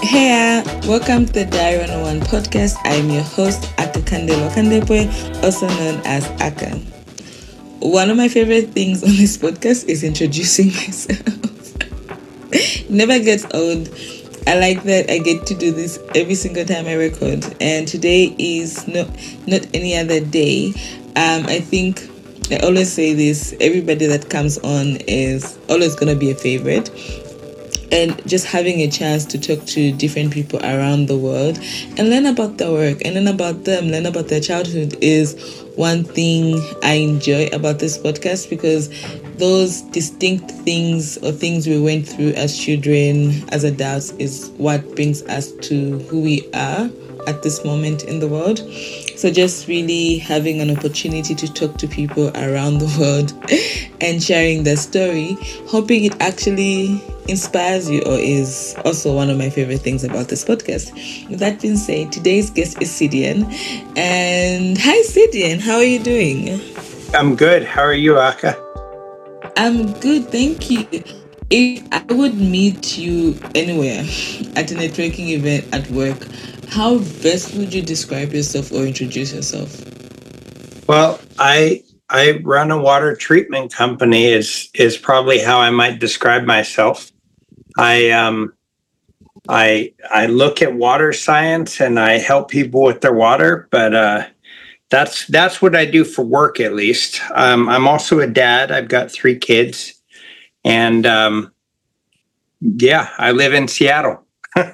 Hey, welcome to the Diary 101 podcast. I'm your host, Akakande Wakandepoe, also known as Aka. One of my favorite things on this podcast is introducing myself. It never gets old. I like that I get to do this every single time I record. And today is not any other day. I think I always say this, everybody that comes on is always going to be a favorite. And just having a chance to talk to different people around the world and learn about their work and learn about them, learn about their childhood is one thing I enjoy about this podcast, because those distinct things or things we went through as children, as adults, is what brings us to who we are at this moment in the world. So just really having an opportunity to talk to people around the world and sharing their story, hoping it actually inspires you, or is also one of my favorite things about this podcast. With that being said, today's guest is Sidian. And hi Sidian, how are you doing? I'm good. How are you, Aka? I'm good, thank you. If I would meet you anywhere at a networking event at work, how best would you describe yourself or introduce yourself? Well, I run a water treatment company is probably how I might describe myself. I look at water science and I help people with their water, but that's what I do for work, at least. I'm also a dad. I've got 3 kids, and I live in Seattle.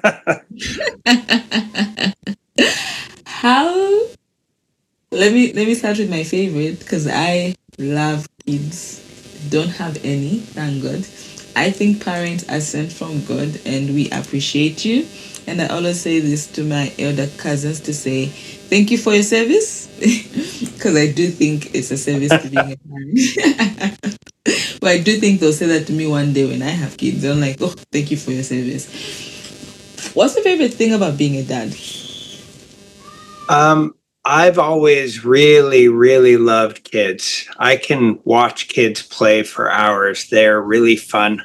How? Let me start with my favorite, because I love kids. Don't have any, thank God. I think parents are sent from God, and we appreciate you. And I always say this to my elder cousins to say thank you for your service, because I do think it's a service to being a parent. But I do think they'll say that to me one day when I have kids. I'm like, oh, thank you for your service. What's your favorite thing about being a dad? I've always really, really loved kids. I can watch kids play for hours. They're really fun.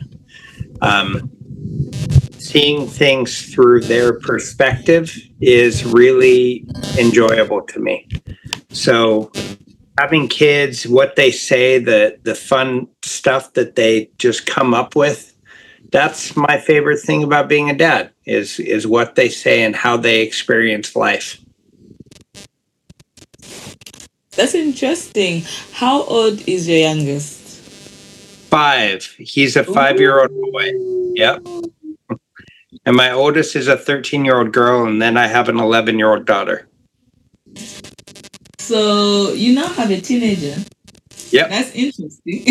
Seeing things through their perspective is really enjoyable to me. So having kids, what they say, the fun stuff that they just come up with, that's my favorite thing about being a dad, is what they say and how they experience life. That's interesting. How old is your youngest? 5. He's a 5-year-old boy. Yep. And my oldest is a 13-year-old girl, and then I have an 11-year-old daughter. So you now have a teenager. Yep. That's interesting.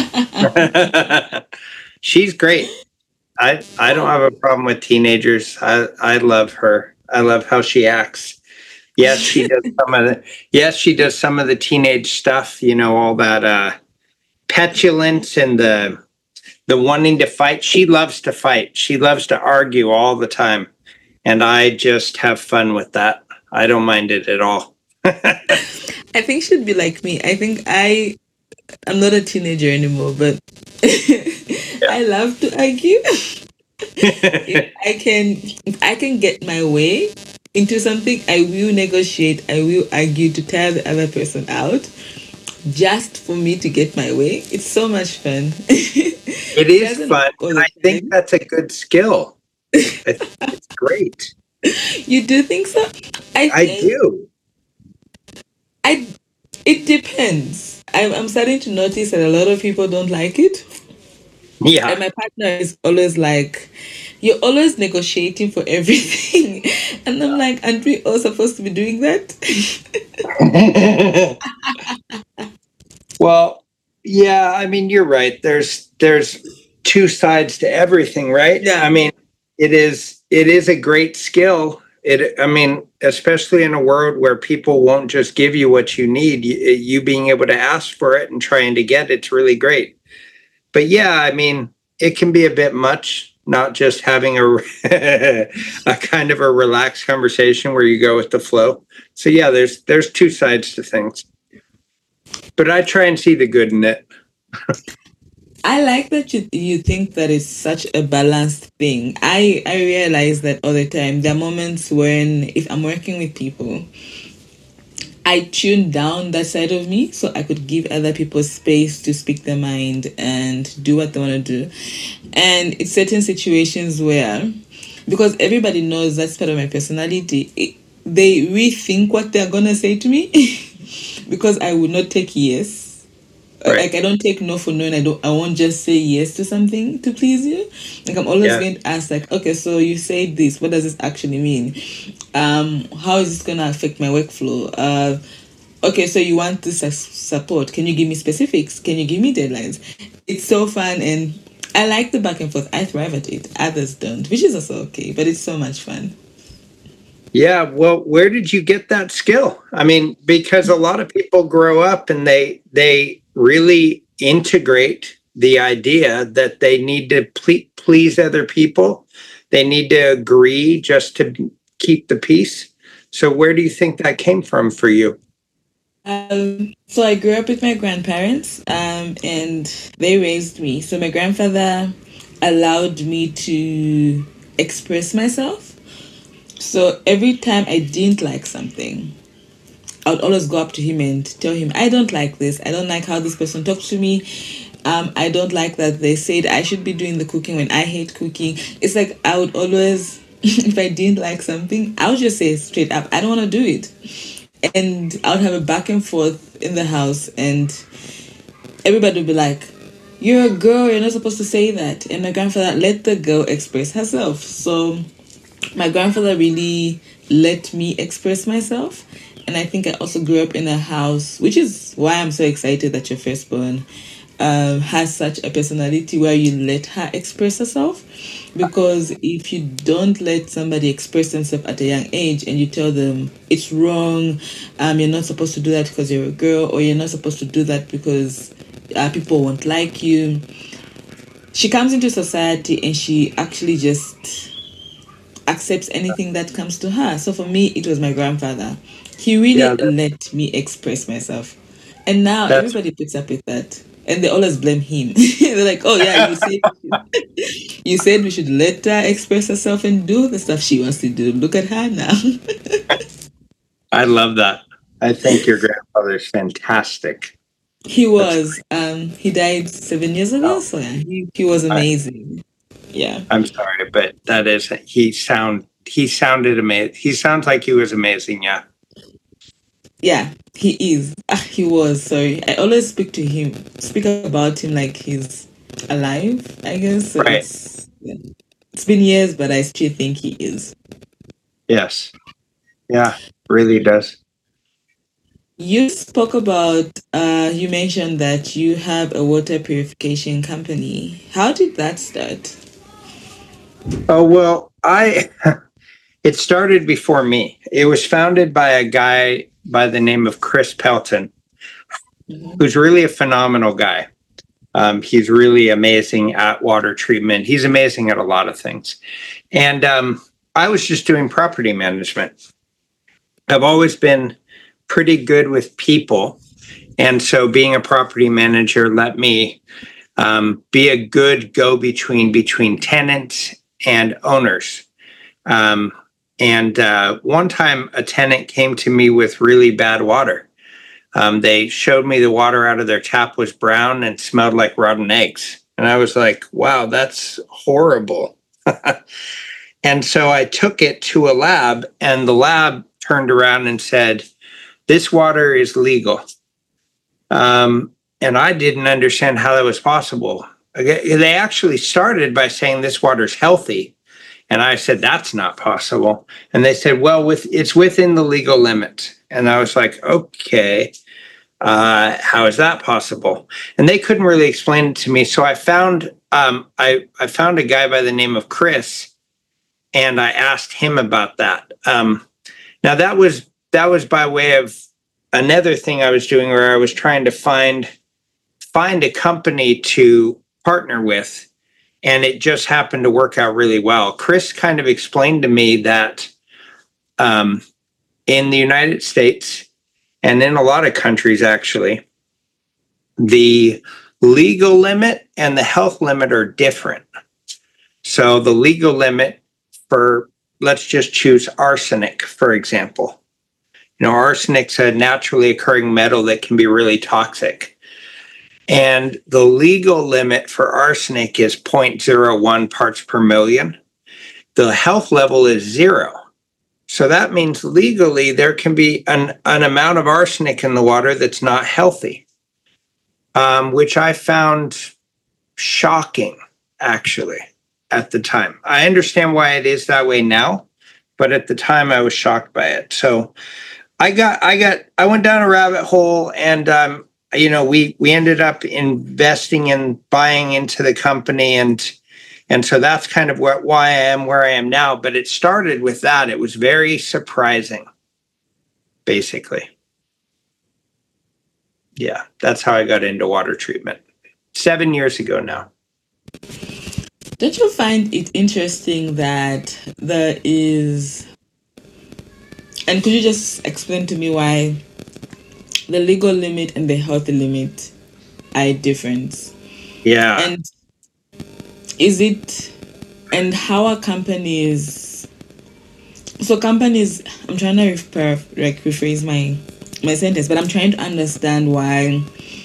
She's great. I don't have a problem with teenagers. I love her. I love how she acts. Yes, she does some of the teenage stuff, all that petulance and the wanting to fight. She loves to fight. She loves to argue all the time. And I just have fun with that. I don't mind it at all. I think she'd be like me. I think I'm not a teenager anymore, but I love to argue. If I can get my way into something, I will negotiate, I will argue to tire the other person out, just for me to get my way. It's so much fun. It is fun. And I think that's a good skill. It's great. You do think so? I do. It depends. I'm starting to notice that a lot of people don't like it. Yeah. And my partner is always like, you're always negotiating for everything. And I'm like, aren't we all supposed to be doing that? Well, yeah, I mean, you're right. There's 2 sides to everything, right? Yeah. I mean, it is a great skill. Especially in a world where people won't just give you what you need, you being able to ask for it and trying to get it's really great. But yeah, I mean, it can be a bit much, not just having a kind of a relaxed conversation where you go with the flow. So yeah, there's 2 sides to things. But I try and see the good in it. I like that you think that it's such a balanced thing. I realize that all the time. There are moments when if I'm working with people, I tune down that side of me so I could give other people space to speak their mind and do what they want to do. And it's certain situations where, because everybody knows that's part of my personality, they rethink what they're going to say to me because I would not take yes. Right. Like I don't take no for no, and I won't just say yes to something to please you. Like I'm always Yeah. going to ask, like, okay, so you say this, what does this actually mean? How is this gonna affect my workflow? Okay, so you want this support? Can you give me specifics? Can you give me deadlines? It's so fun, and I like the back and forth. I thrive at it. Others don't, which is also okay, but it's so much fun. Yeah, well, where did you get that skill? I mean, because a lot of people grow up and they really integrate the idea that they need to please other people. They need to agree just to keep the peace. So where do you think that came from for you? So I grew up with my grandparents, and they raised me. So my grandfather allowed me to express myself. So every time I didn't like something, I would always go up to him and tell him, I don't like this. I don't like how this person talks to me. I don't like that they said I should be doing the cooking when I hate cooking. It's like I would always, if I didn't like something, I would just say straight up, I don't want to do it. And I would have a back and forth in the house, and everybody would be like, you're a girl, you're not supposed to say that. And my grandfather let the girl express herself. So my grandfather really let me express myself. And I think I also grew up in a house, which is why I'm so excited that your firstborn has such a personality where you let her express herself. Because if you don't let somebody express themselves at a young age and you tell them it's wrong, you're not supposed to do that because you're a girl, or you're not supposed to do that because people won't like you, she comes into society and she actually just accepts anything that comes to her. So for me, it was my grandfather. He really Yeah, let me express myself. And now that's everybody puts up with that. And they always blame him. They're like, oh yeah, you said we should let her express herself and do the stuff she wants to do. Look at her now. I love that. I think your grandfather's fantastic. He That's was. He died 7 years ago, oh, so yeah, he was I, amazing. Yeah. I'm sorry, but that is he sounded amazing. He sounds like he was amazing. Yeah. Yeah, he is. He was. Sorry, I always speak about him like he's alive. I guess so. Right. It's been years, but I still think he is. Yes. Yeah. Really does. You spoke about. You mentioned that you have a water purification company. How did that start? Oh well, I it started before me. It was founded by a guy by the name of Chris Pelton, Mhm. who's really a phenomenal guy. He's really amazing at water treatment. He's amazing at a lot of things. And I was just doing property management. I've always been pretty good with people. And so being a property manager let me be a good go between tenants and owners. And one time a tenant came to me with really bad water. They showed me the water out of their tap was brown and smelled like rotten eggs. And I was like, wow, that's horrible. And so I took it to a lab, and the lab turned around and said, this water is legal. And I didn't understand how that was possible. They actually started by saying this water's healthy. And I said, that's not possible. And they said, well, it's within the legal limits. And I was like, okay, how is that possible? And they couldn't really explain it to me. So I found I found a guy by the name of Chris, and I asked him about that. Now that was by way of another thing I was doing, where I was trying to find a company to partner with, and it just happened to work out really well. Chris kind of explained to me that in the United States and in a lot of countries, actually, the legal limit and the health limit are different. So the legal limit for, let's just choose arsenic, for example. Arsenic's a naturally occurring metal that can be really toxic. And the legal limit for arsenic is 0.01 parts per million. The health level is 0. So that means legally there can be an amount of arsenic in the water that's not healthy, which I found shocking, actually, at the time. I understand why it is that way now, but at the time I was shocked by it. So I went down a rabbit hole, and we ended up investing and buying into the company, and so that's kind of why I am where I am now. But it started with that. It was very surprising, basically. Yeah, that's how I got into water treatment 7 years ago now. Don't you find it interesting that there is, and could you just explain to me why the legal limit and the healthy limit are different? Yeah. And is it, and how are companies, I'm trying to rephrase my sentence, but I'm trying to understand why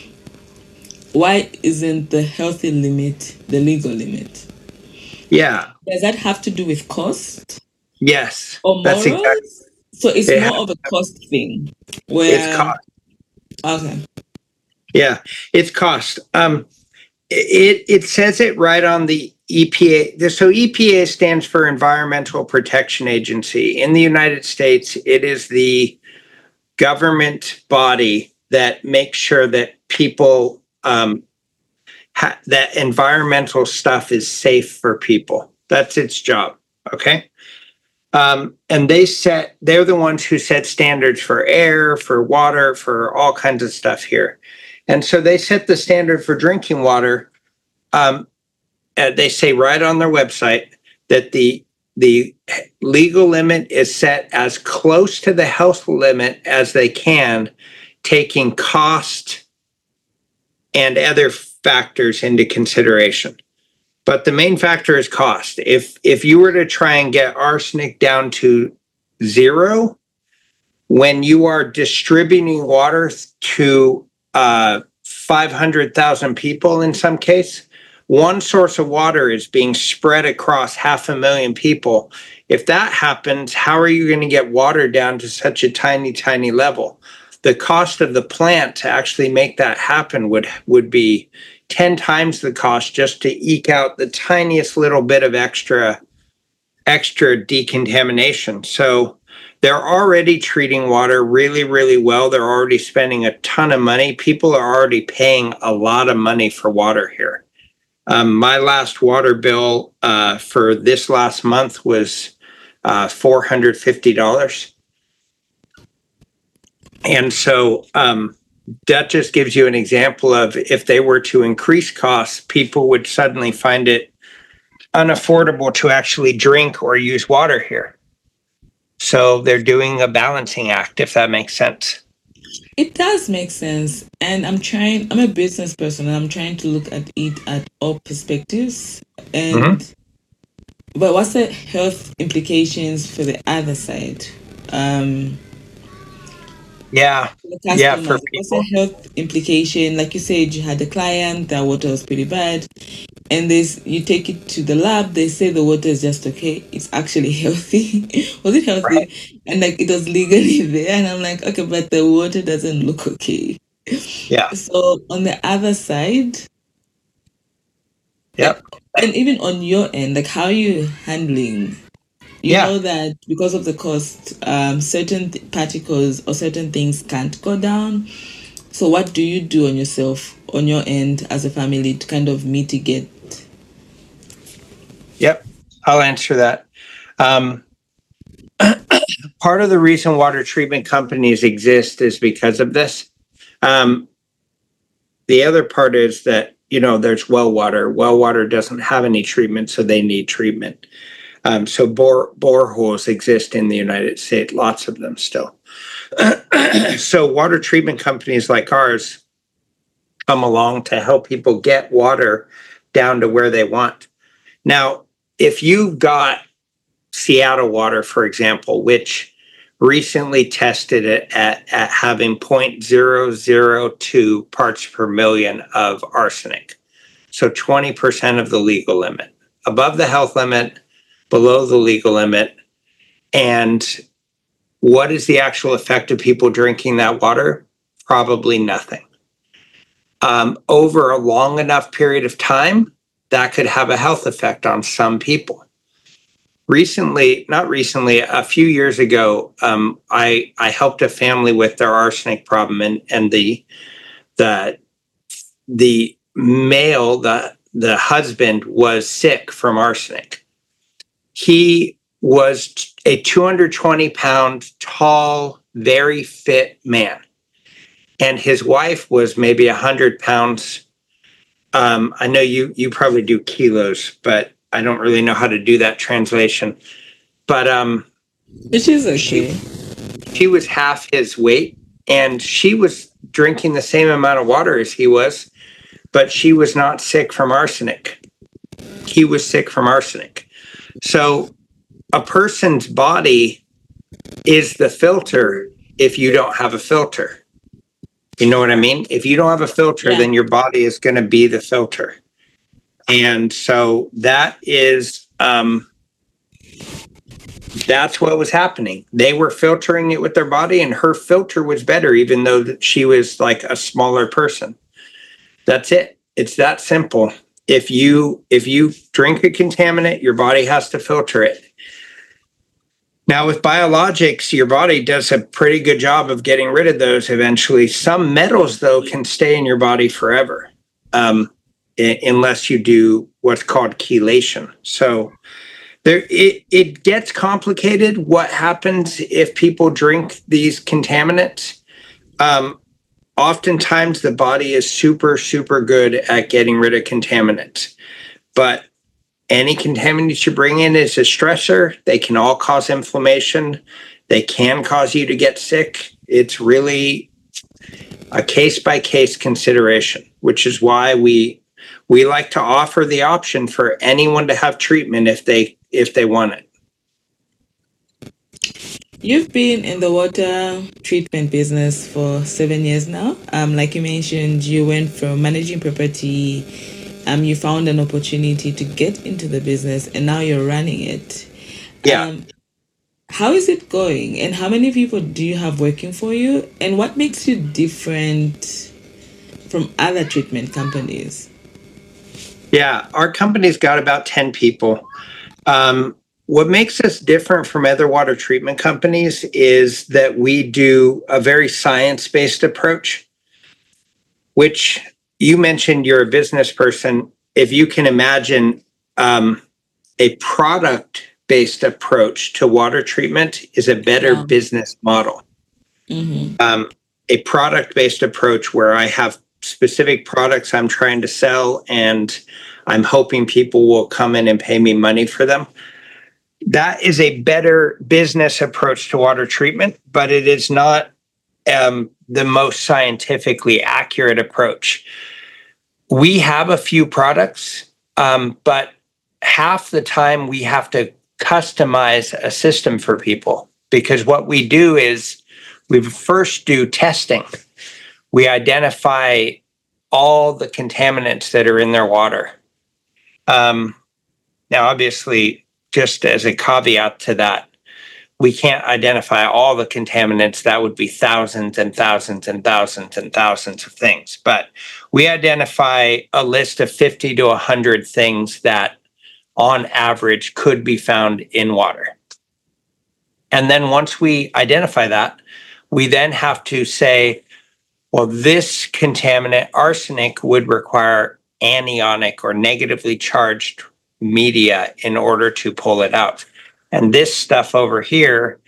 isn't the healthy limit the legal limit? Yeah. Does that have to do with cost? Yes. Or morals? Exactly. So it's more of a cost thing. It's cost. Okay. Yeah, it's cost. It says it right on the EPA. So EPA stands for Environmental Protection Agency. In the United States, it is the government body that makes sure that people, that environmental stuff is safe for people. That's its job. Okay. And they're the ones who set standards for air, for water, for all kinds of stuff here. And so they set the standard for drinking water. They say right on their website that the legal limit is set as close to the health limit as they can, taking cost and other factors into consideration. But the main factor is cost. If you were to try and get arsenic down to 0, when you are distributing water to 500,000 people in some case, one source of water is being spread across 500,000 people. If that happens, how are you going to get water down to such a tiny, tiny level? The cost of the plant to actually make that happen would be 10 times the cost just to eke out the tiniest little bit of extra decontamination. So they're already treating water really, really well. They're already spending a ton of money. People are already paying a lot of money for water here. My last water bill for this last month was $450. And so that just gives you an example of if they were to increase costs, people would suddenly find it unaffordable to actually drink or use water here. So they're doing a balancing act, if that makes sense. It does make sense. And I'm a business person, and I'm trying to look at it at all perspectives. And but what's the health implications for the other side? For people. What's the health implication? Like you said, you had a client, that water was pretty bad, and you take it to the lab, they say the water is just okay. It's actually healthy. Was it healthy? Right. And like it was legally there, and I'm like, okay, but the water doesn't look okay. Yeah. So on the other side, yep. And even on your end, like how are you handling? You know that because of the cost, certain particles or certain things can't go down. So what do you do on your end as a family to kind of mitigate? Yep, I'll answer that. Part of the reason water treatment companies exist is because of this. The other part is that, there's well water. Well water doesn't have any treatment, so they need treatment. So boreholes exist in the United States, lots of them still. So water treatment companies like ours come along to help people get water down to where they want. Now, if you've got Seattle water, for example, which recently tested it at having 0.002 parts per million of arsenic. So 20% of the legal limit, above the health limit, below the legal limit. And what is the actual effect of people drinking that water? Probably nothing. Over a long enough period of time, that could have a health effect on some people. A few years ago, I helped a family with their arsenic problem, and the male, the husband, was sick from arsenic. He was a 220-pound, tall, very fit man, and his wife was maybe 100 pounds. I know you probably do kilos, but I don't really know how to do that translation. But which is okay. She was half his weight, and she was drinking the same amount of water as he was, but she was not sick from arsenic. He was sick from arsenic. So a person's body is the filter if you don't have a filter. You know what I mean? If you don't have a filter, then your body is going to be the filter. And so that is, that's what was happening. They were filtering it with their body, and her filter was better, even though she was like a smaller person. That's it. It's that simple. If you drink a contaminant, your body has to filter it. Now, with biologics, your body does a pretty good job of getting rid of those eventually. Some metals, though, can stay in your body forever, unless you do what's called chelation. So it gets complicated what happens if people drink these contaminants. Oftentimes, the body is super, super good at getting rid of contaminants. But any contaminants you bring in is a stressor. They can all cause inflammation. They can cause you to get sick. It's really a case-by-case consideration, which is why we like to offer the option for anyone to have treatment if they want it. You've been in the water treatment business for 7 years now. Like you mentioned, you went from managing property. You found an opportunity to get into the business, and now you're running it. Yeah. How is it going? And how many people do you have working for you? And what makes you different from other treatment companies? Yeah, our company's got about 10 people. What makes us different from other water treatment companies is that we do a very science-based approach, which you mentioned you're a business person. If you can imagine a product-based approach to water treatment is a better business model. Mm-hmm. A product-based approach where I have specific products I'm trying to sell and I'm hoping people will come in and pay me money for them. That is a better business approach to water treatment, but it is not the most scientifically accurate approach. We have a few products, but half the time we have to customize a system for people, because what we do is we first do testing. We identify all the contaminants that are in their water. Now, obviously, just as a caveat to that, we can't identify all the contaminants. That would be thousands and thousands and thousands and thousands of things. But we identify a list of 50 to 100 things that, on average, could be found in water. And then once we identify that, we then have to say, well, this contaminant, arsenic, would require anionic or negatively charged media in order to pull it out. And this stuff over here,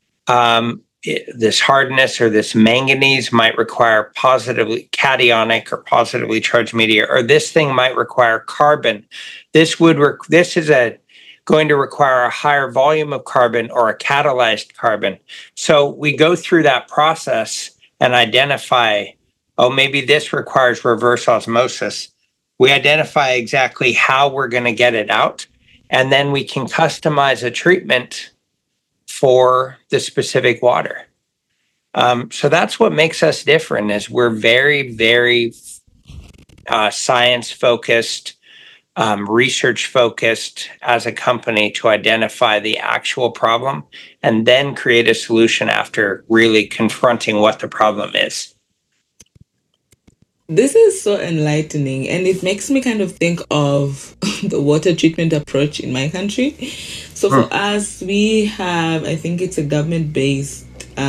this hardness or this manganese might require positively cationic or positively charged media, or this thing might require carbon. This is going to require a higher volume of carbon or a catalyzed carbon. So we go through that process and identify oh, maybe this requires reverse osmosis. We identify exactly how we're going to get it out, and then we can customize a treatment for the specific water. So that's what makes us different, is we're very, very science focused, research focused as a company to identify the actual problem and then create a solution after really confronting what the problem is. This is so enlightening, and it makes me kind of think of the water treatment approach in my country. So for us, we have, I think it's a government-based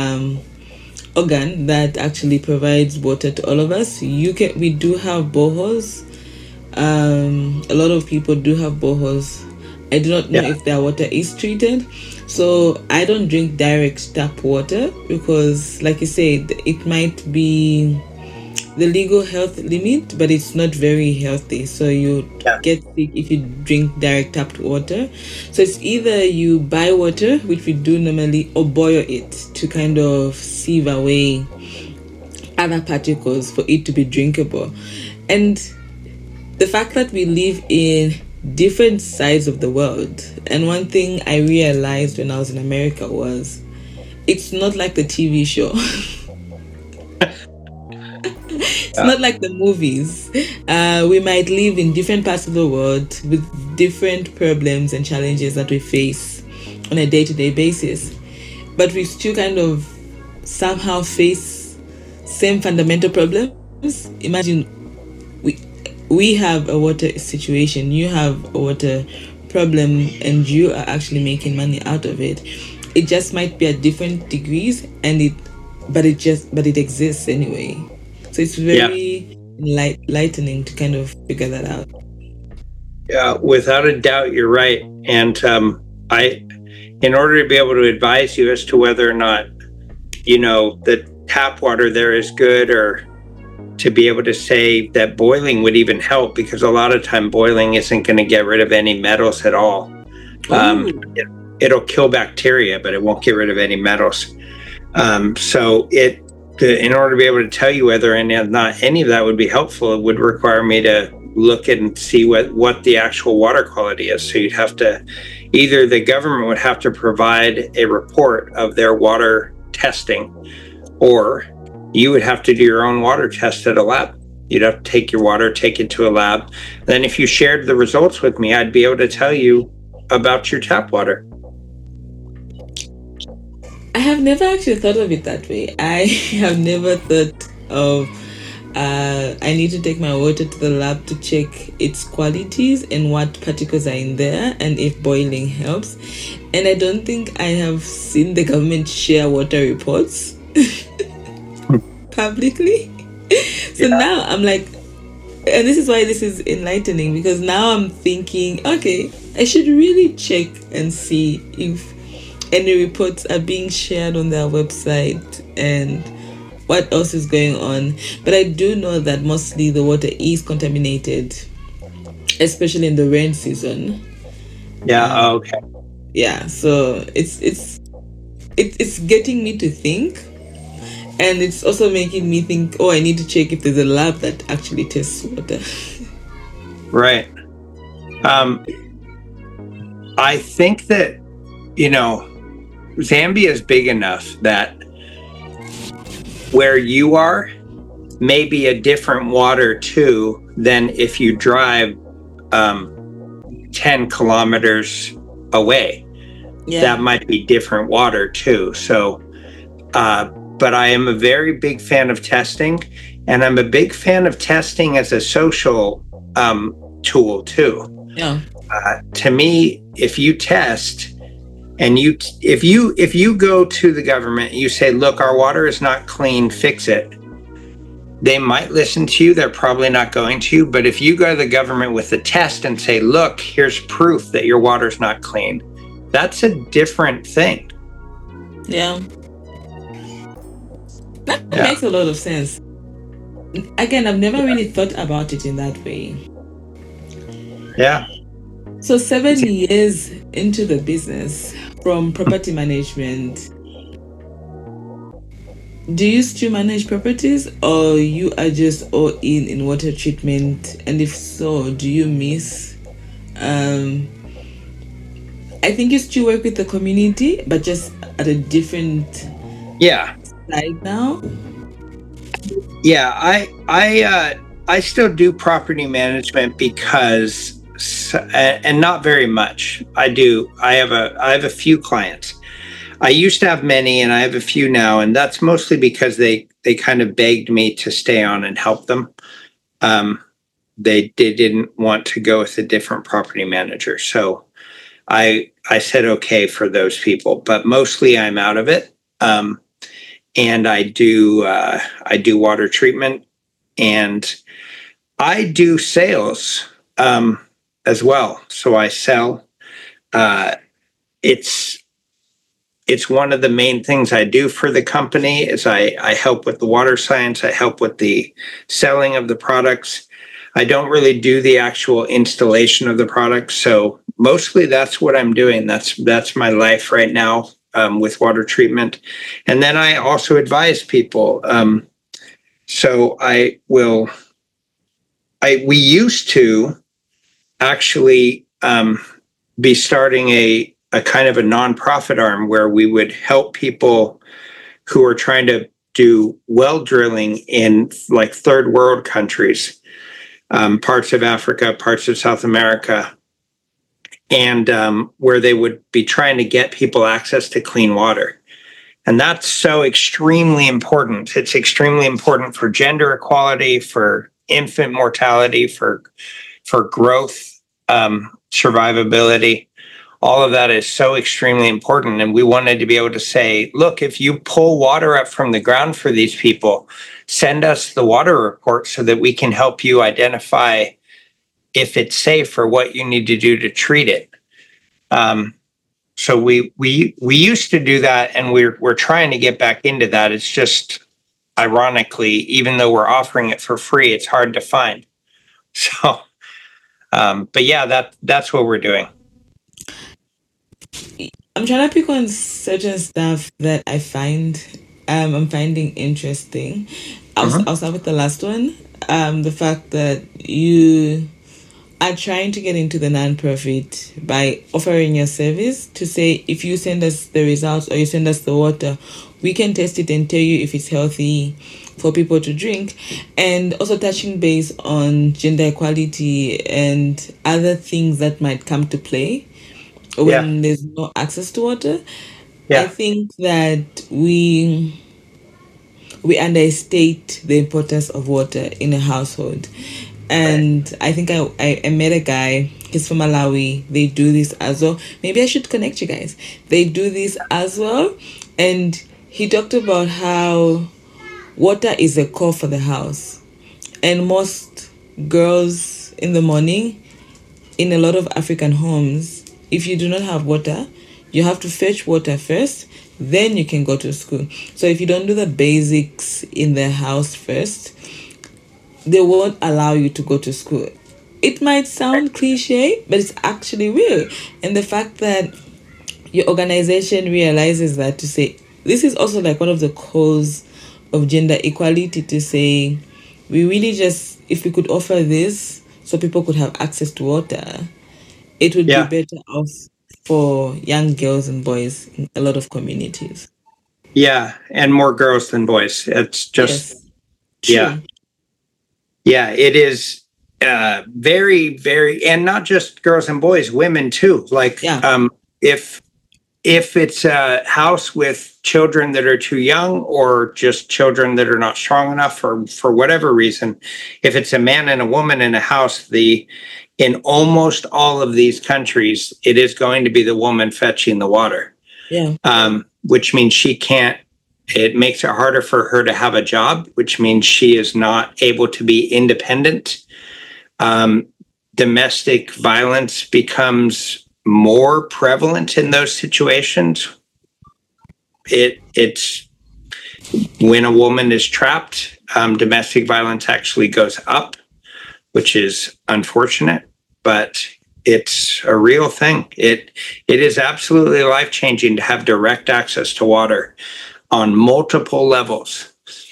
organ that actually provides water to all of us. We do have boreholes. A lot of people do have boreholes. I do not know if their water is treated. So I don't drink direct tap water because, like you said, it might be the legal health limit, but it's not very healthy. So you get sick if you drink direct tapped water. So it's either you buy water, which we do normally, or boil it to kind of sieve away other particles for it to be drinkable. And the fact that we live in different sides of the world, and one thing I realized when I was in America was it's not like the TV show. It's not like the movies. We might live in different parts of the world with different problems and challenges that we face on a day-to-day basis, but we still kind of somehow face same fundamental problems. Imagine we have a water situation, you have a water problem, and you are actually making money out of it. It just might be at different degrees, but it exists anyway. So it's very enlightening to kind of figure that out. Yeah, without a doubt, you're right. And in order to be able to advise you as to whether or not, the tap water there is good, or to be able to say that boiling would even help, because a lot of time boiling isn't going to get rid of any metals at all. It'll kill bacteria, but it won't get rid of any metals. In order to be able to tell you whether any of that would be helpful, it would require me to look at and see what the actual water quality is. So you'd have to, either the government would have to provide a report of their water testing, or you would have to do your own water test at a lab. You'd have to take your water, take it to a lab. Then if you shared the results with me, I'd be able to tell you about your tap water. I have never actually thought of it that way. I have never thought of I need to take my water to the lab to check its qualities and what particles are in there and if boiling helps. And I don't think I have seen the government share water reports publicly. So now I'm like, and this is why this is enlightening, because now I'm thinking, okay, I should really check and see if any reports are being shared on their website and what else is going on. But I do know that mostly the water is contaminated, especially in the rain season. Yeah. Okay. Yeah. So it's getting me to think, and it's also making me think, oh, I need to check if there's a lab that actually tests water. Right. I think that, Zambia is big enough that where you are may be a different water too than if you drive 10 kilometers away. Yeah. That might be different water too. So, but I am a very big fan of testing, and I'm a big fan of testing as a social tool too. Yeah. To me, if you test, and if you go to the government and you say, look, our water is not clean, fix it, they might listen to you. They're probably not going to. But if you go to the government with a test and say, look, here's proof that your water's not clean, that's a different thing. Yeah. That makes a lot of sense. Again, I've never really thought about it in that way. Yeah. So 7 years into the business, from property management, Do you still manage properties, or you are just all in water treatment? And if so, do you miss? Um, I think you still work with the community, but just at a different Yeah. side now. Yeah, I still do property management because and not very much. I have a few clients. I used to have many and I have a few now, and that's mostly because they kind of begged me to stay on and help them. Um, they didn't want to go with a different property manager. So I said okay for those people, but mostly I'm out of it. And I do water treatment, and I do sales as well. So I sell. Uh, it's it's one of the main things I do for the company is I help with the water science. I help with the selling of the products. I don't really do the actual installation of the products. So mostly that's what I'm doing. That's my life right now with water treatment. And then I also advise people. So we used to actually be starting a kind of a nonprofit arm where we would help people who are trying to do well drilling in like third world countries, parts of Africa, parts of South America, and where they would be trying to get people access to clean water. And that's so extremely important. It's extremely important for gender equality, for infant mortality, for growth, survivability. All of that is so extremely important. And we wanted to be able to say, look, if you pull water up from the ground for these people, send us the water report so that we can help you identify if it's safe or what you need to do to treat it. So we used to do that, and we're trying to get back into that. It's just ironically, even though we're offering it for free, it's hard to find. So, but yeah, that's what we're doing. I'm trying to pick on certain stuff that I'm finding interesting. I'll start with the last one. The fact that you are trying to get into the nonprofit by offering your service to say, if you send us the results or you send us the water, we can test it and tell you if it's healthy for people to drink. And also touching base on gender equality and other things that might come to play when there's no access to water. I think that we understate the importance of water in a household. And I think I met a guy, he's from Malawi. They do this as well. Maybe I should connect you guys. They do this as well. And he talked about how water is a core for the house. And most girls in the morning, in a lot of African homes, if you do not have water, you have to fetch water first, then you can go to school. So if you don't do the basics in the house first, they won't allow you to go to school. It might sound cliche, but it's actually real. And the fact that your organization realizes that, to say, this is also like one of the cause of gender equality, to say, we really just, if we could offer this so people could have access to water, it would be better off for young girls and boys in a lot of communities. Yeah, and more girls than boys. It's just, yes. Yeah, it is very, very, and not just girls and boys, women too. Like, if it's a house with children that are too young, or just children that are not strong enough, or for whatever reason, if it's a man and a woman in a house, in almost all of these countries, it is going to be the woman fetching the water. Which means she can't, it makes it harder for her to have a job, which means she is not able to be independent. Domestic violence becomes more prevalent in those situations. It's when a woman is trapped, domestic violence actually goes up, which is unfortunate, but it's a real thing. It is absolutely life-changing to have direct access to water on multiple levels.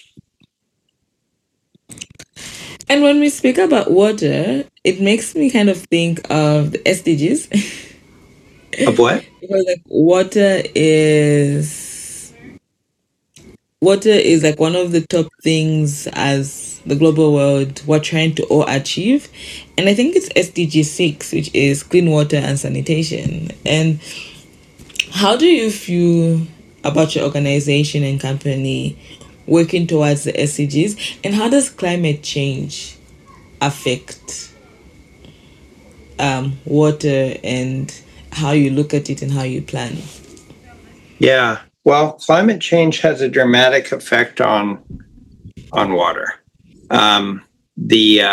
And when we speak about water, it makes me kind of think of the SDGs. Of what? Because like water is like one of the top things as the global world we're trying to all achieve. And I think it's SDG 6, which is clean water and sanitation. And how do you feel about your organization and company working towards the SDGs? And how does climate change affect water and how you look at it and how you plan? Yeah. Well, climate change has a dramatic effect on water. The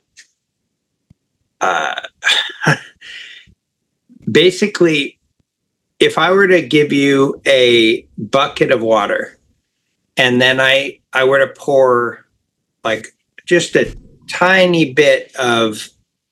basically, if I were to give you a bucket of water, and then I were to pour like just a tiny bit of,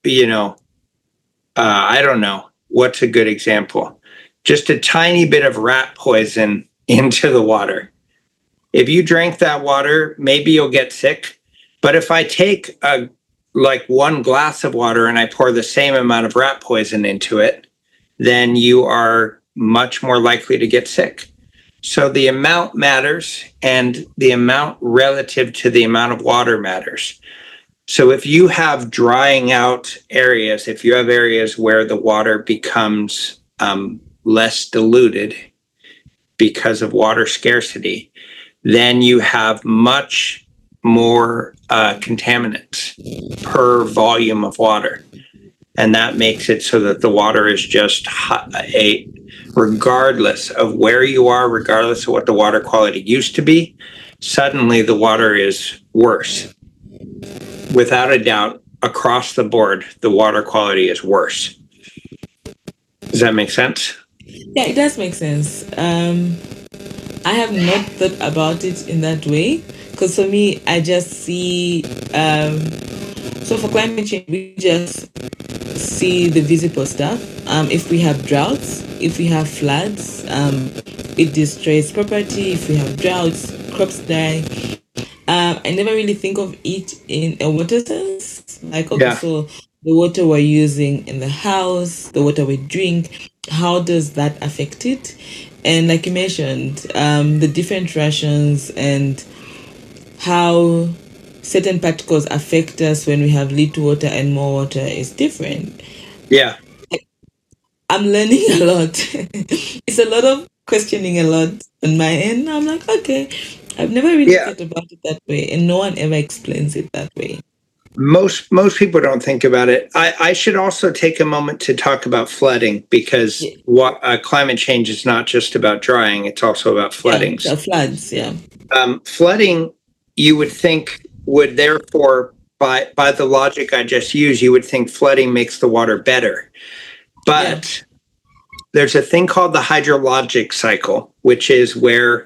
I don't know what's a good example, just a tiny bit of rat poison into the water. If you drank that water, maybe you'll get sick. But if I take one glass of water and I pour the same amount of rat poison into it, then you are much more likely to get sick. So the amount matters, and the amount relative to the amount of water matters. So if you have drying out areas, if you have areas where the water becomes less diluted because of water scarcity, then you have much more contaminants per volume of water. And that makes it so that the water is just regardless of where you are, regardless of what the water quality used to be, suddenly the water is worse. Without a doubt, across the board, the water quality is worse. Does that make sense? Yeah, it does make sense. I have not thought about it in that way, because for me, I just see. So for climate change, we just see the visible stuff. If we have droughts, if we have floods, it destroys property. If we have droughts, crops die. I never really think of it in a water sense. Like, okay, so the water we're using in the house, the water we drink, how does that affect it? And like you mentioned, the different rations and how certain particles affect us when we have little water and more water is different. Yeah. I'm learning a lot. It's a lot of questioning a lot on my end. I'm like, okay, I've never really thought about it that way, and no one ever explains it that way. Most people don't think about it. I should also take a moment to talk about flooding, because climate change is not just about drying; it's also about flooding. Yeah, floods. Yeah. Flooding, you would think, would therefore, by the logic I just used, you would think flooding makes the water better. But there's a thing called the hydrologic cycle, which is where,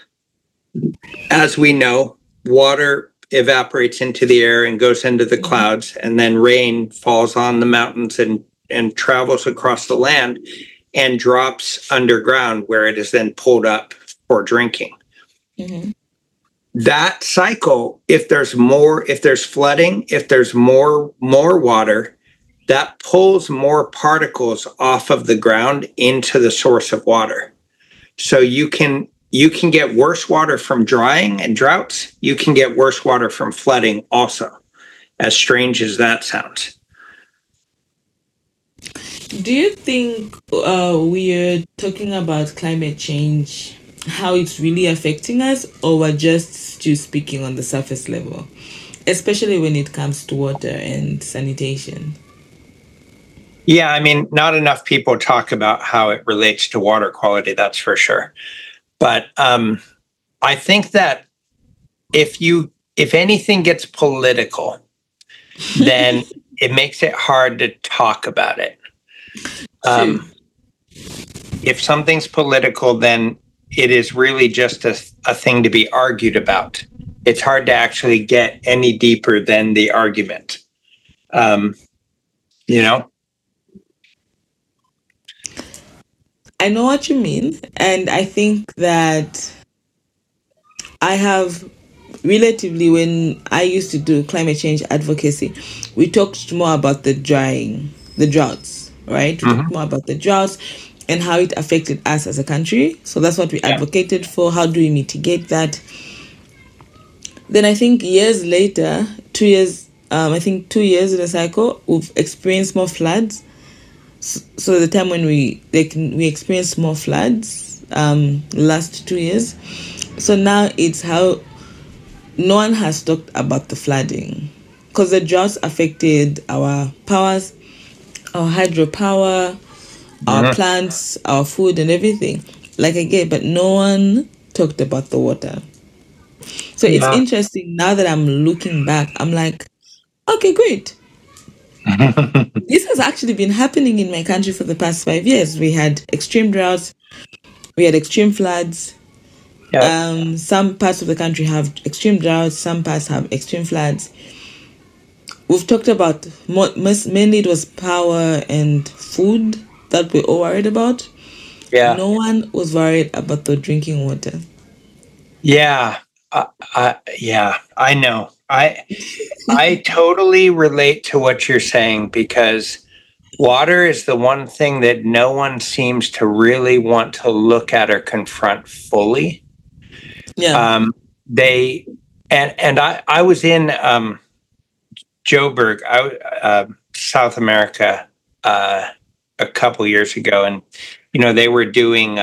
as we know, water evaporates into the air and goes into the clouds, and then rain falls on the mountains and travels across the land and drops underground, where it is then pulled up for drinking. Mm-hmm. That cycle, if there's flooding, if there's more water, that pulls more particles off of the ground into the source of water. So you can get worse water from drying and droughts. You can get worse water from flooding also, as strange as that sounds. Do you think we're talking about climate change, how it's really affecting us, or we're just speaking on the surface level, especially when it comes to water and sanitation? Yeah, I mean, not enough people talk about how it relates to water quality, that's for sure. But I think that if anything gets political, then it makes it hard to talk about it. If something's political, then it is really just a thing to be argued about. It's hard to actually get any deeper than the argument. I know what you mean, and I think that I have relatively, when I used to do climate change advocacy, we talked more about the droughts, right? We talked more about the droughts and how it affected us as a country. So that's what we advocated for. How do we mitigate that? Then I think years later, 2 years, I think 2 years in a cycle, we've experienced more floods. So the time when we experienced more floods, last 2 years. So now it's how no one has talked about the flooding, because the droughts affected our powers, our hydropower, our plants, our food, and everything. Like again, but no one talked about the water. So it's interesting now that I'm looking back. I'm like, okay, great. This has actually been happening in my country for the past 5 years. We had extreme droughts, we had extreme floods. Some parts of the country have extreme droughts, some parts have extreme floods. We've talked about mainly it was power and food that we're all worried about. Yeah. No one was worried about the drinking water. Yeah. Yeah, I know. I totally relate to what you're saying, because water is the one thing that no one seems to really want to look at or confront fully. Yeah. I was in Joburg, South America, a couple years ago, and they were doing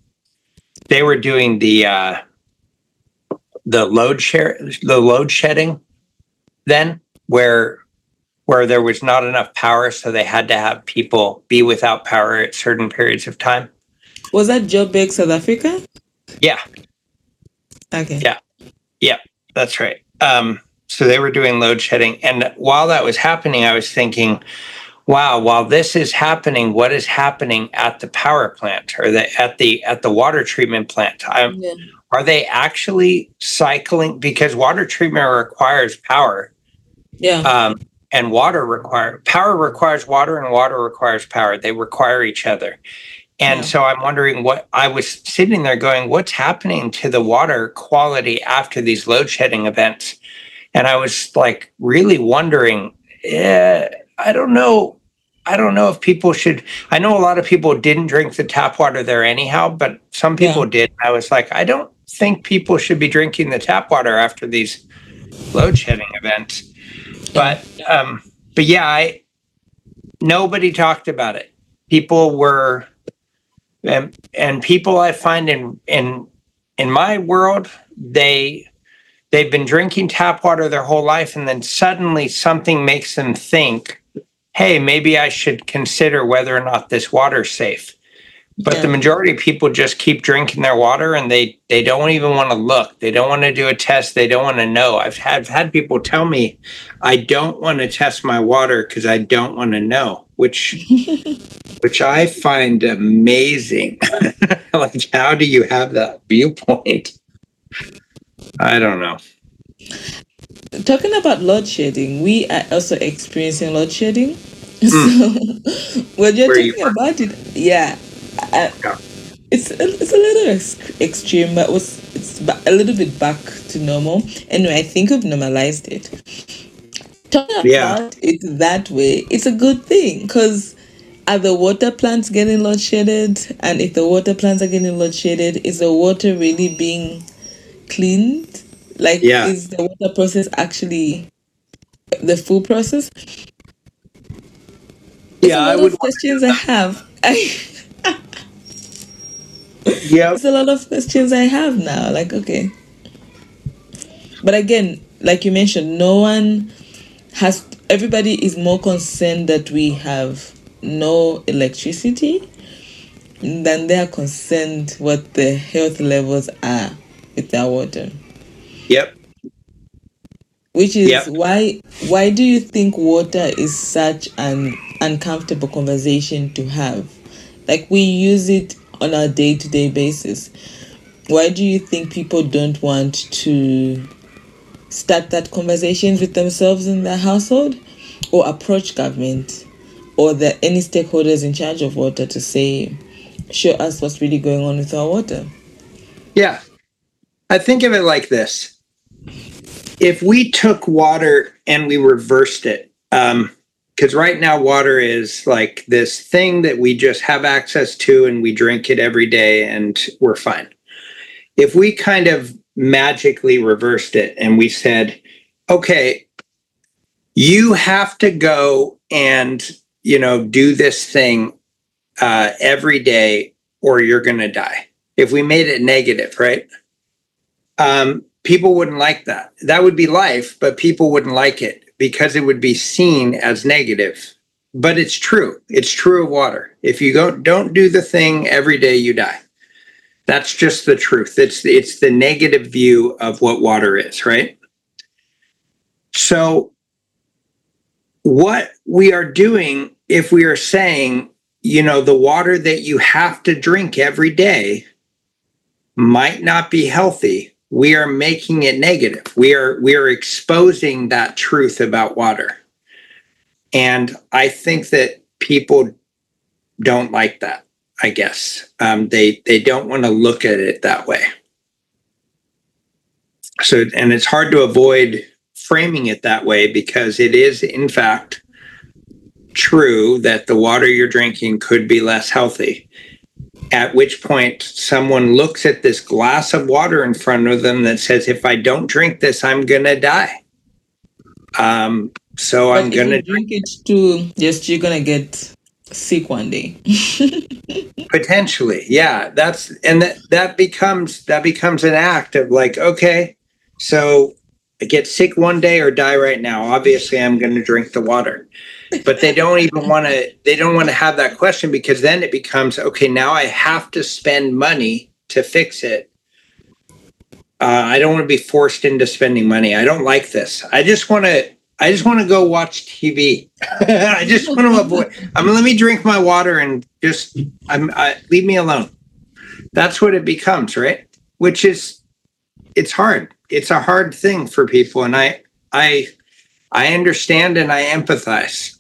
the load shedding then, where there was not enough power, so they had to have people be without power at certain periods of time. Was that Joburg, South Africa? Yeah. Okay. Yeah, that's right. So they were doing load shedding, and while that was happening, I was thinking, wow, while this is happening, what is happening at the power plant or at the water treatment plant? Are they actually cycling? Because water treatment requires power. Yeah. And power requires water, and water requires power. They require each other. And so I'm wondering, what I was sitting there going, what's happening to the water quality after these load shedding events? And I was like really wondering, I don't know if people should. I know a lot of people didn't drink the tap water there anyhow, but some people did. I was like, I don't think people should be drinking the tap water after these load shedding events. But yeah, nobody talked about it. People were, and people I find in my world, they've been drinking tap water their whole life, and then suddenly something makes them think, hey, maybe I should consider whether or not this water's safe. But the majority of people just keep drinking their water, and they don't even want to look. They don't want to do a test. They don't want to know. I've had people tell me, I don't want to test my water because I don't want to know, which I find amazing. Like, how do you have that viewpoint? I don't know. Talking about load shedding, we are also experiencing load shedding. So when you're talking about it, it's a little extreme, but it's a little bit back to normal. Anyway, I think we've normalized it. Talking about it that way, it's a good thing, because are the water plants getting load shedded? And if the water plants are getting load shedded, is the water really being cleaned? Like, is the water process actually the full process? It's a lot of questions I have. It's a lot of questions I have now. Like, okay. But again, like you mentioned, everybody is more concerned that we have no electricity than they are concerned what the health levels are with their water. Yep. Which is why do you think water is such an uncomfortable conversation to have? Like, we use it on a day-to-day basis. Why do you think people don't want to start that conversation with themselves in their household, or approach government or any stakeholders in charge of water to say, show us what's really going on with our water? Yeah. I think of it like this. If we took water and we reversed it, because right now water is like this thing that we just have access to and we drink it every day and we're fine. If we kind of magically reversed it and we said, okay, you have to go and, do this thing every day or you're going to die. If we made it negative, right? People wouldn't like that. That would be life, but people wouldn't like it because it would be seen as negative. But it's true. It's true of water. If you don't do the thing every day, you die. That's just the truth. It's the negative view of what water is, right? So what we are doing, if we are saying, the water that you have to drink every day might not be healthy, we are making it negative. We are exposing that truth about water. And I think that people don't like that, I guess. They don't want to look at it that way. So, and it's hard to avoid framing it that way because it is, in fact, true that the water you're drinking could be less healthy. At which point someone looks at this glass of water in front of them that says, if I don't drink this, I'm going to die. So But I'm going to drink it too, just you're going to get sick one day. potentially. Yeah. That becomes an act of like, okay, so I get sick one day or die right now. Obviously I'm going to drink the water. But they don't want to have that question because then it becomes, okay, now I have to spend money to fix it. I don't want to be forced into spending money. I don't like this. I just want to go watch TV. I just want to avoid. Let me drink my water and just leave me alone. That's what it becomes, right? Which is, it's hard. It's a hard thing for people, and I understand and I empathize.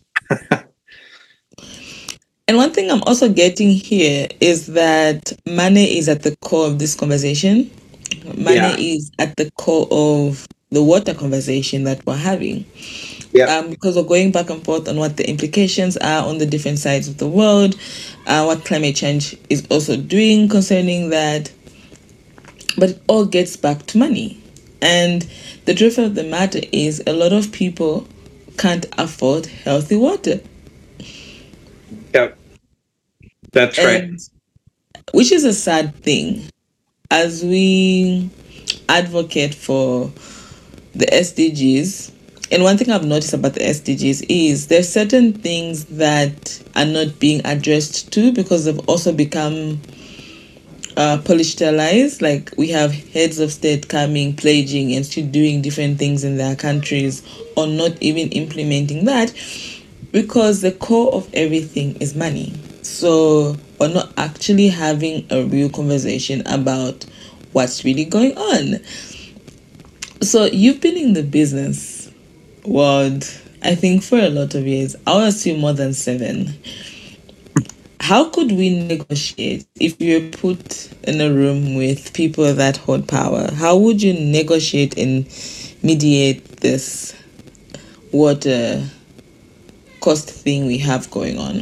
And one thing I'm also getting here is that money is at the core of this conversation. Money is at the core of the water conversation that we're having. Yeah. Because we're going back and forth on what the implications are on the different sides of the world, what climate change is also doing concerning that. But it all gets back to money. And the truth of the matter is a lot of people can't afford healthy water. Yep. That's right. Which is a sad thing. As we advocate for the SDGs, and one thing I've noticed about the SDGs is there's certain things that are not being addressed too because they've also become politicized. Like we have heads of state coming, pledging, and still doing different things in their countries or not even implementing that because the core of everything is money. So we're not actually having a real conversation about what's really going on. So you've been in the business world, I think, for a lot of years. I would assume more than 7. How could we negotiate if you were put in a room with people that hold power? How would you negotiate and mediate this water cost thing we have going on?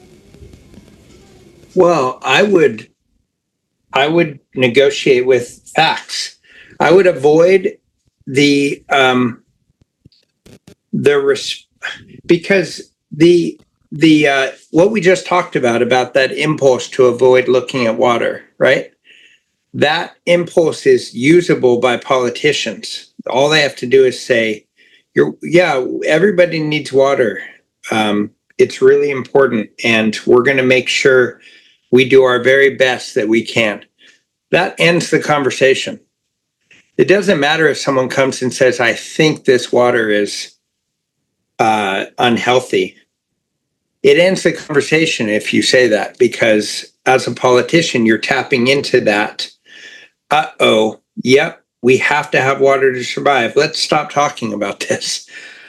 Well, I would negotiate with facts. I would avoid because the what we just talked about that impulse to avoid looking at water, right? That impulse is usable by politicians. All they have to do is say, everybody needs water. It's really important, and we're going to make sure we do our very best that we can. That ends the conversation. It doesn't matter if someone comes and says, I think this water is unhealthy. It ends the conversation if you say that, because as a politician, you're tapping into that. Yep, we have to have water to survive. Let's stop talking about this.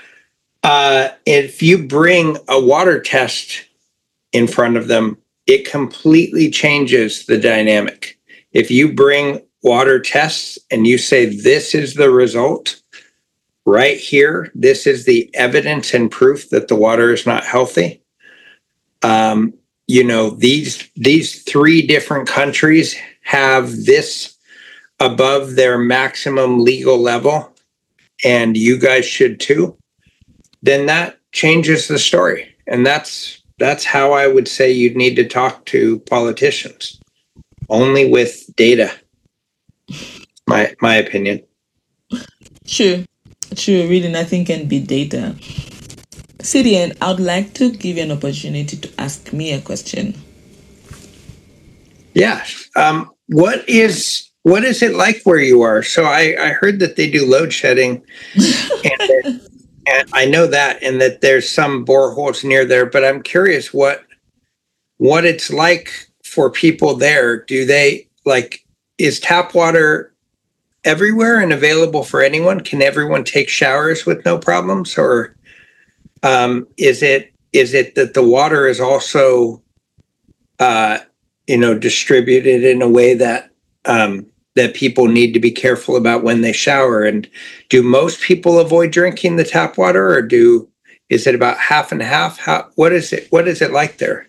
If you bring a water test in front of them, it completely changes the dynamic. If you bring water tests and you say, this is the result right here, this is the evidence and proof that the water is not healthy. These three different countries have this above their maximum legal level, and you guys should too, then that changes the story. And that's how I would say you'd need to talk to politicians. Only with data. My opinion. True. Really nothing can beat data. Sidian, I would like to give you an opportunity to ask me a question. Yeah. What is it like where you are? So I heard that they do load shedding, and I know that, and that there's some boreholes near there. But I'm curious what it's like for people there. Do they is tap water everywhere and available for anyone? Can everyone take showers with no problems, or is it that the water is also distributed in a way that that people need to be careful about when they shower? And do most people avoid drinking the tap water, or is it about half and half? What is it like there?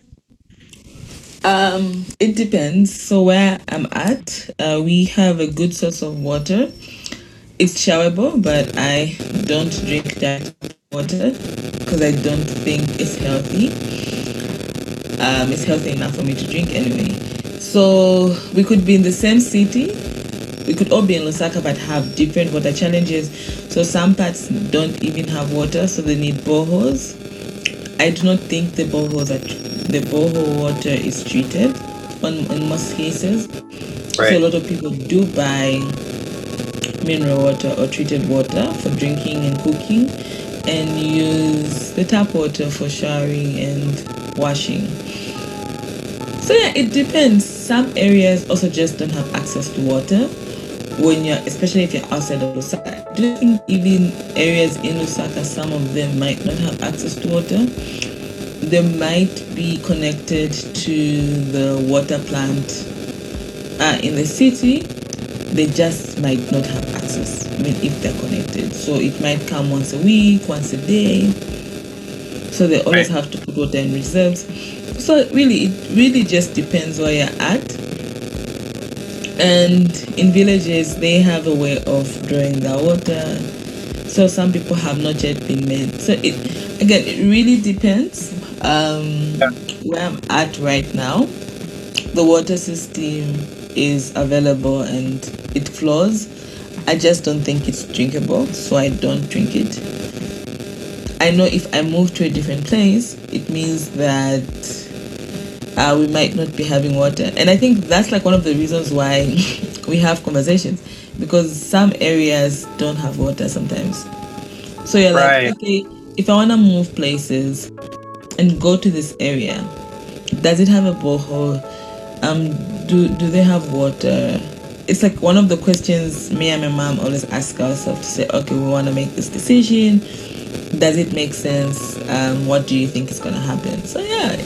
It depends. So where I'm at, we have a good source of water. It's showerable, but I don't drink that water because I don't think it's healthy. It's healthy enough for me to drink anyway. So we could be in the same city. We could all be in Lusaka but have different water challenges. So some parts don't even have water, so they need boreholes. I do not think the borehole water is treated in most cases. Right. So a lot of people do buy mineral water or treated water for drinking and cooking, and use the tap water for showering and washing. So yeah, it depends. Some areas also just don't have access to water especially if you're outside of Lusaka. Do you think even areas in Lusaka, some of them might not have access to water? They might be connected to the water plant in the city. They just might not have access, if they're connected. So it might come once a week, once a day. So they always have to put water in reserves. So it really just depends where you're at. And in villages, they have a way of drawing their water. So some people have not yet been made. So it really depends. Where I'm at right now, the water system is available and it flows. I just don't think it's drinkable, so I don't drink it. I know if I move to a different place, it means that we might not be having water. And I think that's one of the reasons why we have conversations, because some areas don't have water sometimes. So you're like, okay, if I want to move places and go to this area, does it have a borehole? Do they have water? It's one of the questions me and my mom always ask ourselves to say, okay, we want to make this decision. Does it make sense? What do you think is going to happen? So yeah,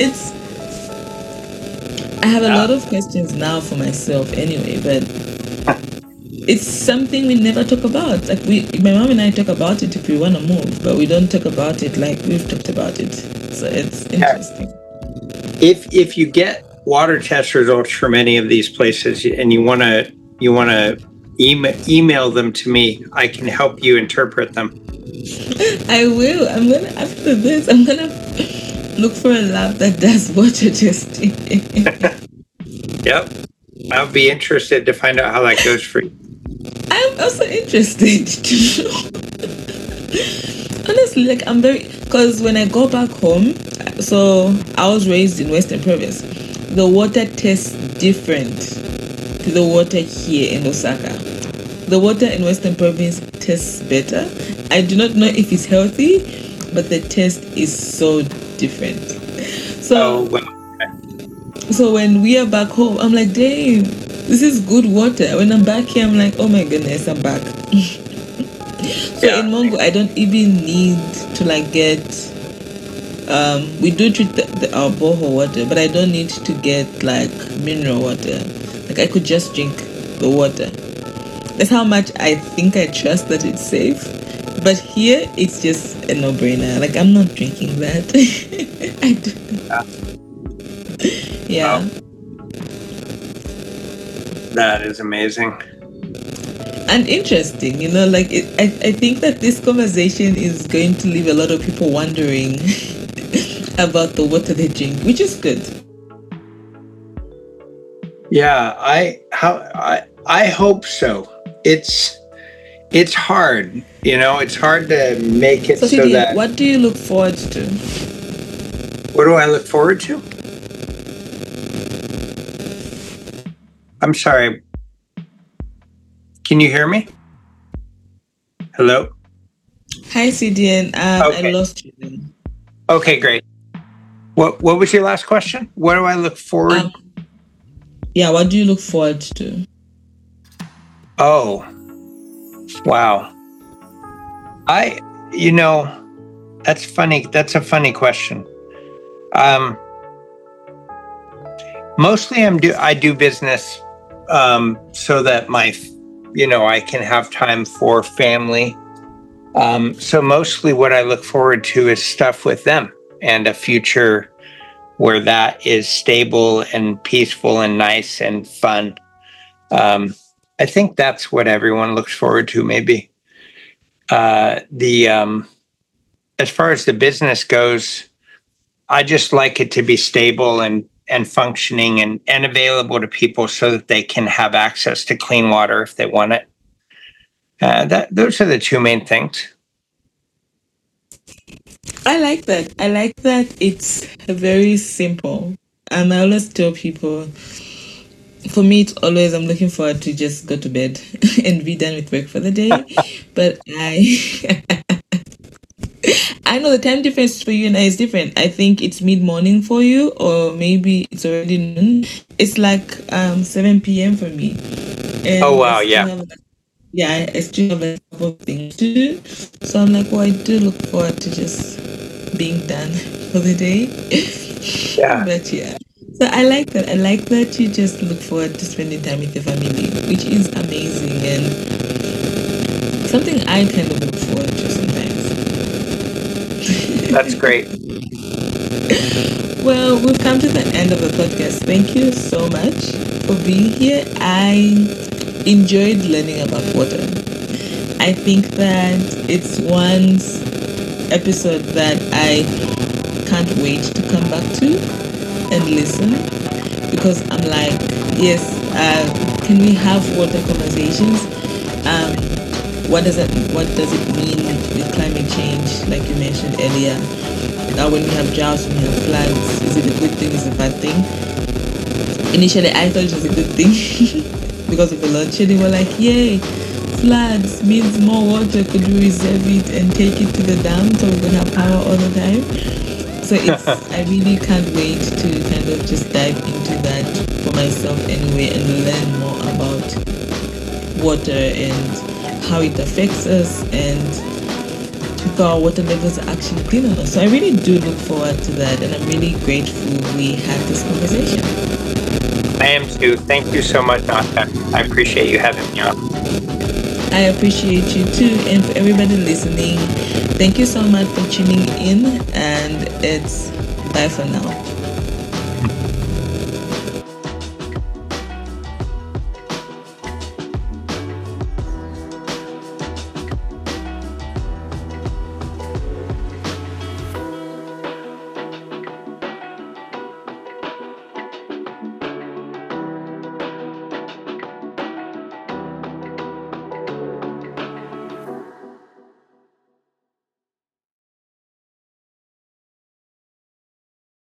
I have a lot of questions now for myself anyway, but it's something we never talk about. My mom and I talk about it if we want to move, but we don't talk about it like we've talked about it. So it's interesting. If you get water test results from any of these places and you want to email them to me, I can help you interpret them. I will. After this, I'm gonna look for a lab that does water testing. Yep. I'll be interested to find out how that goes for you. I'm also interested to know. Honestly, I'm because when I go back home, so I was raised in Western Province, the water tastes different to the water here in Osaka. The water in Western Province tastes better. I do not know if it's healthy, but the taste is so different. So, So when we are back home, I'm like, damn, this is good water. When I'm back here, I'm like, oh my goodness, I'm back. So in Mongo, I don't even need to get, we do treat our borehole water, but I don't need to get mineral water. I could just drink the water. That's how much I think I trust that it's safe. But here, it's just a no-brainer. Like, I'm not drinking that. I do. Yeah. Wow. That is amazing. And interesting, like I think that this conversation is going to leave a lot of people wondering about the water they drink, which is good. Yeah, I hope so. It's hard, it's hard to make it so that. What do you look forward to? What do I look forward to? I'm sorry. Can you hear me? Hello? Hi, CDN. Okay. I lost you then. Okay, great. What was your last question? What do I look forward? Yeah, what do you look forward to? Oh, wow. That's funny. That's a funny question. Mostly I do business so that I can have time for family. So mostly what I look forward to is stuff with them and a future where that is stable and peaceful and nice and fun. I think that's what everyone looks forward to, maybe. As far as the business goes, I just like it to be stable and functioning and available to people so that they can have access to clean water if they want it. Those are the two main things. I like that. It's very simple. And I always tell people, for me, it's always, I'm looking forward to just go to bed and be done with work for the day. But I know the time difference for you and I is different. I think it's mid-morning for you, or maybe it's already noon. It's like 7 p.m. for me. And oh, wow, yeah. I still have a couple of things to do. So I'm like, I do look forward to just being done for the day. Yeah. But yeah. So I like that. I like that you just look forward to spending time with your family, which is amazing and something I kind of look forward to sometimes. That's great. Well, we've come to the end of the podcast. Thank you so much for being here. I enjoyed learning about water. I think that it's one episode that I can't wait to come back to and listen, because I'm like, yes, can we have water conversations? What does it mean with climate change, like you mentioned earlier? When we have droughts, when we have floods, is it a good thing, is it a bad thing? Initially, I thought it was a good thing because of the load shedding. We're like, yay, floods means more water. Could we reserve it and take it to the dam so we can have power all the time? So I really can't wait to kind of just dive into that for myself anyway and learn more about water and how it affects us and if our water levels are actually clean enough. So I really do look forward to that, and I'm really grateful we had this conversation. I am too. Thank you so much, Nata. I appreciate you having me on. I appreciate you too, and for everybody listening, thank you so much for tuning in, and it's bye for now.